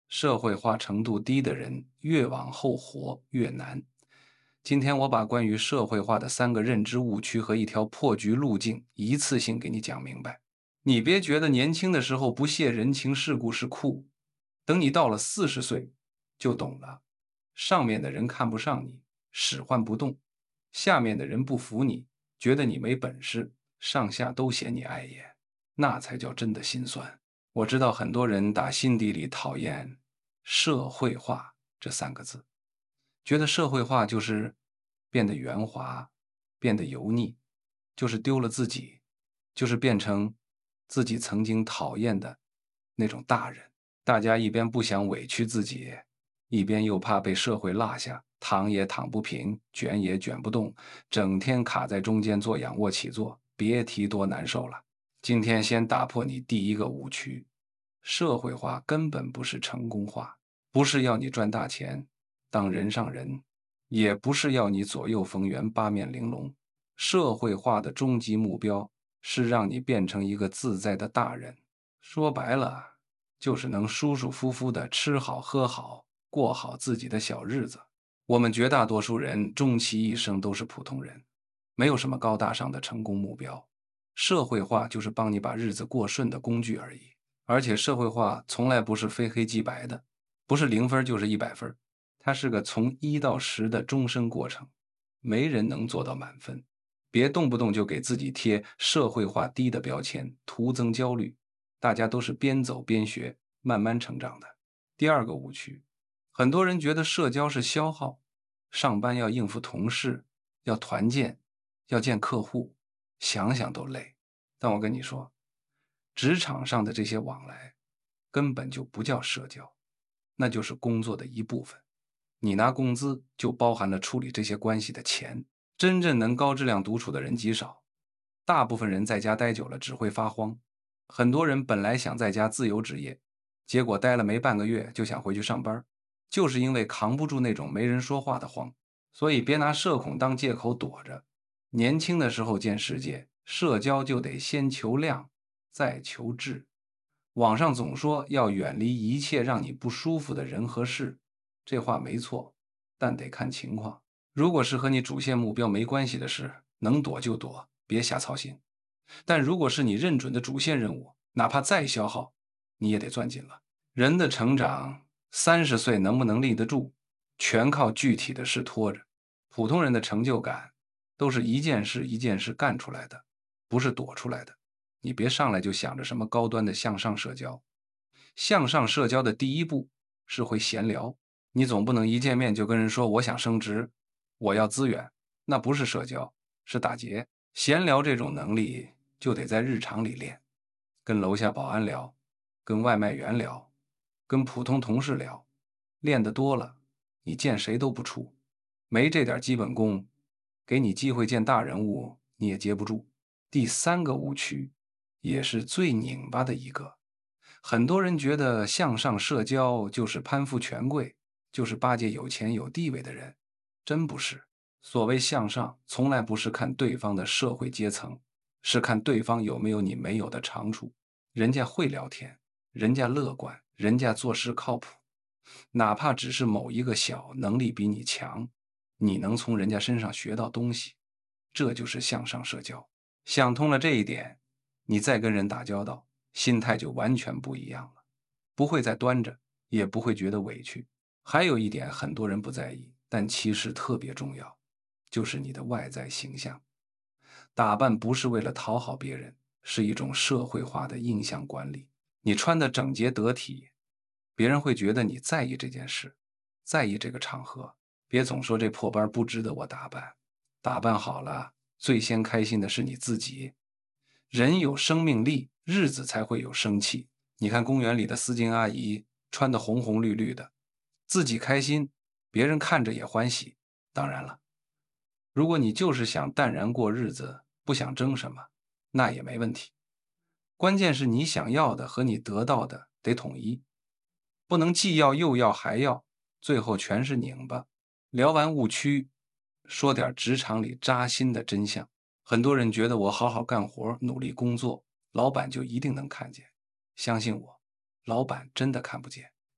社会化程度低的人越往后活越难。今天我把关于社会化的3个认知误区和一条破局路径一次性给你讲明白。你别觉得年轻的时候不屑人情世故是酷，等你到了40岁就懂了。上面的人看不上你，使唤不动；下面的人不服你，觉得你没本事，上下都嫌你碍眼，那才叫真的心酸。我知道很多人打心底里讨厌"社会化"这3个字，觉得社会化就是变得圆滑，变得油腻，就是丢了自己，就是变成自己曾经讨厌的那种大人。大家一边不想委屈自己，一边又怕被社会落下，躺也躺不平，卷也卷不动，整天卡在中间做仰卧起坐，别提多难受了。今天先打破你第一个误区，社会化根本不是成功化，不是要你赚大钱，当人上人，也不是要你左右逢源，八面玲珑。社会化的终极目标是让你变成一个自在的大人，说白了，就是能舒舒服服的吃好喝好，过好自己的小日子。我们绝大多数人终其一生都是普通人，没有什么高大上的成功目标。社会化就是帮你把日子过顺的工具而已。而且社会化从来不是非黑即白的，不是0分就是100分，它是个从1到10的终身过程，没人能做到满分。别动不动就给自己贴社会化低的标签，徒增焦虑。大家都是边走边学，慢慢成长的。第二个误区，很多人觉得社交是消耗，上班要应付同事，要团建，要见客户，想想都累。但我跟你说，职场上的这些往来根本就不叫社交，那就是工作的一部分。你拿工资就包含了处理这些关系的钱。真正能高质量独处的人极少，大部分人在家待久了只会发慌。很多人本来想在家自由职业，结果待了没半个月就想回去上班，就是因为扛不住那种没人说话的慌。所以别拿社恐当借口躲着。年轻的时候见世界，社交就得先求量，再求质。网上总说要远离一切让你不舒服的人和事，这话没错，但得看情况。如果是和你主线目标没关系的事，能躲就躲，别瞎操心。但如果是你认准的主线任务，哪怕再消耗，你也得攥紧了。人的成长，30岁能不能立得住，全靠具体的事拖着。普通人的成就感，都是一件事一件事干出来的，不是躲出来的。你别上来就想着什么高端的向上社交。向上社交的第一步是会闲聊，你总不能一见面就跟人说我想升职，我要资源，那不是社交，是打劫。闲聊这种能力就得在日常里练，跟楼下保安聊，跟外卖员聊，跟普通同事聊，练得多了，你见谁都不怵。没这点基本功，给你机会见大人物，你也接不住。第三个误区，也是最拧巴的一个，很多人觉得向上社交就是攀附权贵，就是巴结有钱有地位的人，真不是。所谓向上，从来不是看对方的社会阶层，是看对方有没有你没有的长处。人家会聊天，人家乐观，人家做事靠谱，哪怕只是某一个小能力比你强，你能从人家身上学到东西，这就是向上社交。想通了这一点，你再跟人打交道，心态就完全不一样了，不会再端着，也不会觉得委屈。还有一点很多人不在意，但其实特别重要，就是你的外在形象。打扮不是为了讨好别人，是一种社会化的印象管理。你穿的整洁得体，别人会觉得你在意这件事，在意这个场合。别总说这破班不值得我打扮，打扮好了，最先开心的是你自己。人有生命力，日子才会有生气。你看公园里的丝巾阿姨，穿得红红绿绿的，自己开心，别人看着也欢喜。当然了，如果你就是想淡然过日子，不想争什么，那也没问题。关键是你想要的和你得到的得统一，不能既要又要还要，最后全是拧巴。聊完误区，说点职场里扎心的真相。很多人觉得我好好干活，努力工作，老板就一定能看见。相信我，老板真的看不见。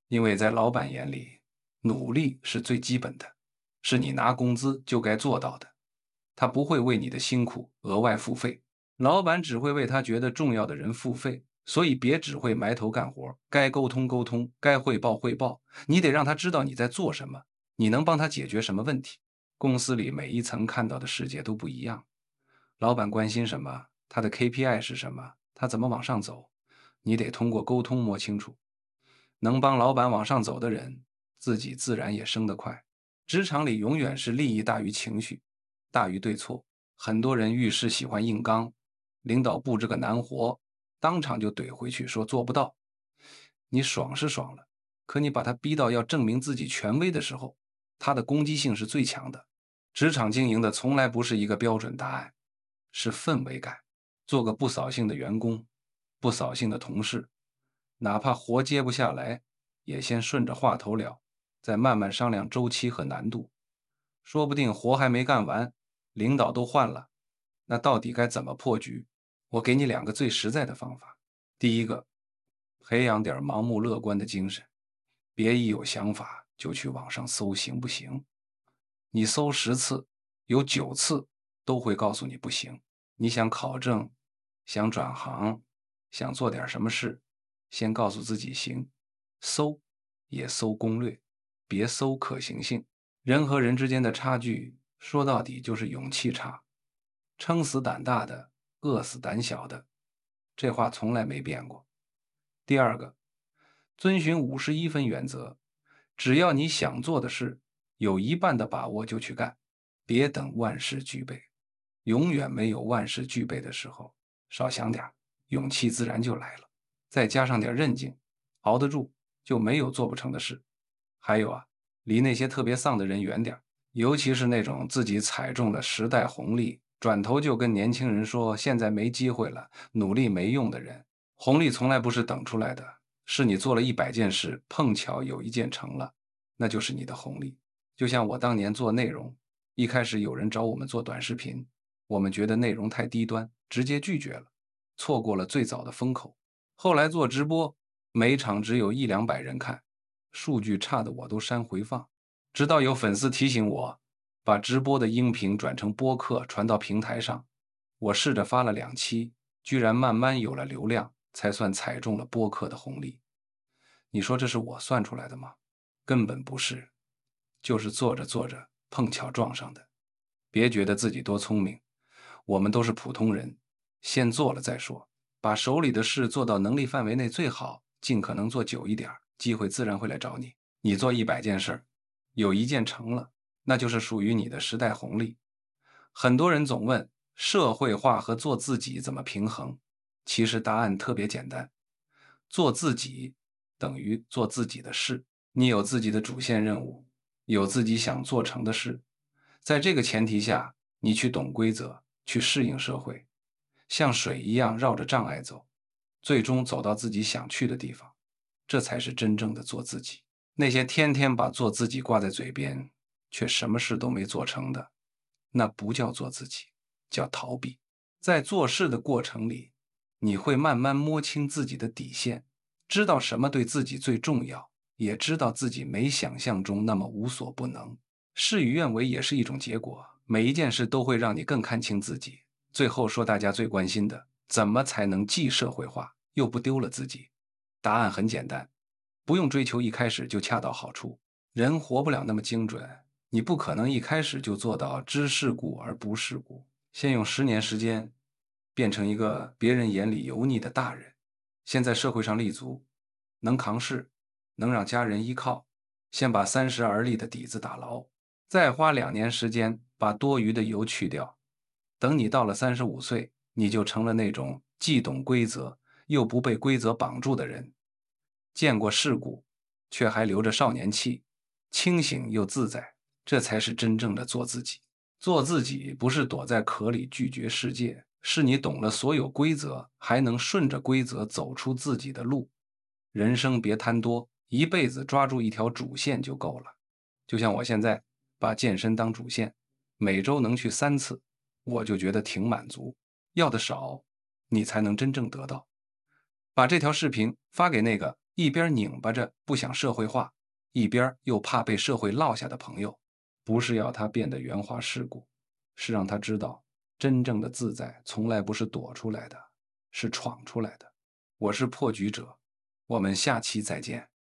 因为在老板眼里，努力是最基本的，是你拿工资就该做到的。他不会为你的辛苦额外付费，老板只会为他觉得重要的人付费。所以别只会埋头干活，该沟通沟通，该汇报汇报，你得让他知道你在做什么，你能帮他解决什么问题。公司里每一层看到的世界都不一样，老板关心什么，他的 KPI 是什么，他怎么往上走，你得通过沟通摸清楚。能帮老板往上走的人，自己自然也升得快。职场里永远是利益大于情绪，大于对错。很多人遇事喜欢硬刚，领导布置个难活，当场就怼回去说做不到。你爽是爽了，可你把他逼到要证明自己权威的时候，他的攻击性是最强的。职场经营的从来不是一个标准答案，是氛围感。做个不扫兴的员工，不扫兴的同事，哪怕活接不下来，也先顺着话头了，再慢慢商量周期和难度。说不定活还没干完，领导都换了，那到底该怎么破局？我给你2个最实在的方法。第一个，培养点盲目乐观的精神，别一有想法就去网上搜，行不行？你搜10次，有9次都会告诉你不行。你想考证，想转行，想做点什么事，先告诉自己行，搜也搜攻略，别搜可行性。人和人之间的差距，说到底就是勇气差。撑死胆大的，饿死胆小的，这话从来没变过。第二个，遵循51分原则，只要你想做的事，有一半的把握就去干，别等万事俱备。永远没有万事俱备的时候，少想点，勇气自然就来了。再加上点韧劲，熬得住，就没有做不成的事。还有啊，离那些特别丧的人远点，尤其是那种自己踩中了时代红利，转头就跟年轻人说现在没机会了，努力没用的人。红利从来不是等出来的，是你做了100件事，碰巧有1件成了，那就是你的红利。就像我当年做内容，一开始有人找我们做短视频，我们觉得内容太低端，直接拒绝了，错过了最早的风口。后来做直播，每场只有100-200人看，数据差的我都删回放。直到有粉丝提醒我，把直播的音频转成播客传到平台上，我试着发了2期，居然慢慢有了流量，才算踩中了播客的红利。你说这是我算出来的吗？根本不是，就是做着做着碰巧撞上的。别觉得自己多聪明，我们都是普通人，先做了再说，把手里的事做到能力范围内最好，尽可能做久一点，机会自然会来找你。你做100件事，有1件成了，那就是属于你的时代红利。很多人总问社会化和做自己怎么平衡，其实答案特别简单，做自己等于做自己的事。你有自己的主线任务，有自己想做成的事，在这个前提下，你去懂规则，去适应社会，像水一样绕着障碍走，最终走到自己想去的地方，这才是真正的做自己。那些天天把做自己挂在嘴边，却什么事都没做成的，那不叫做自己，叫逃避。在做事的过程里，你会慢慢摸清自己的底线，知道什么对自己最重要，也知道自己没想象中那么无所不能。事与愿违也是一种结果，每一件事都会让你更看清自己。最后说大家最关心的，怎么才能既社会化又不丢了自己？答案很简单，不用追求一开始就恰到好处。人活不了那么精准，你不可能一开始就做到知世故而不世故。先用10年时间变成一个别人眼里油腻的大人，先在社会上立足，能扛事，能让家人依靠，先把30而立的底子打牢，再花2年时间把多余的油去掉。等你到了35岁，你就成了那种既懂规则又不被规则绑住的人，见过世故，却还留着少年气，清醒又自在，这才是真正的做自己。做自己不是躲在壳里拒绝世界，是你懂了所有规则，还能顺着规则走出自己的路。人生别贪多，一辈子抓住一条主线就够了。就像我现在把健身当主线，每周能去3次，我就觉得挺满足。要的少，你才能真正得到。把这条视频发给那个一边拧巴着不想社会化，一边又怕被社会落下的朋友。不是要他变得圆滑世故，是让他知道，真正的自在从来不是躲出来的，是闯出来的。我是破局者，我们下期再见。